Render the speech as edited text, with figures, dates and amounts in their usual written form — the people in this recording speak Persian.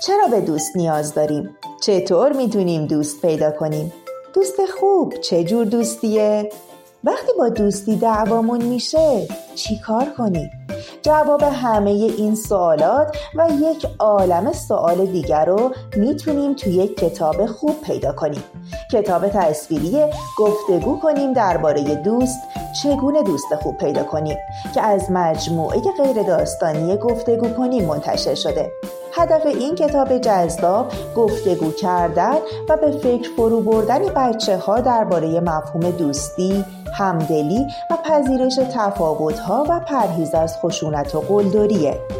چرا به دوست نیاز داریم؟ چطور میتونیم دوست پیدا کنیم؟ دوست خوب چه جور دوستیه؟ وقتی با دوستی دعوامون میشه چی کار کنیم؟ جواب همه این سوالات و یک عالمه سوال دیگر رو میتونیم توی یک کتاب خوب پیدا کنیم. کتاب تصویری گفتگو کنیم درباره دوست، چگونه دوست خوب پیدا کنیم که از مجموعه غیر داستانی گفتگو کنیم منتشر شده. هدف این کتاب جذاب گفتگو کردن و به فکر فرو بردن بچه‌ها درباره مفهوم دوستی، همدلی و پذیرش تفاوت‌ها و پرهیز از خشونت و قلدریه.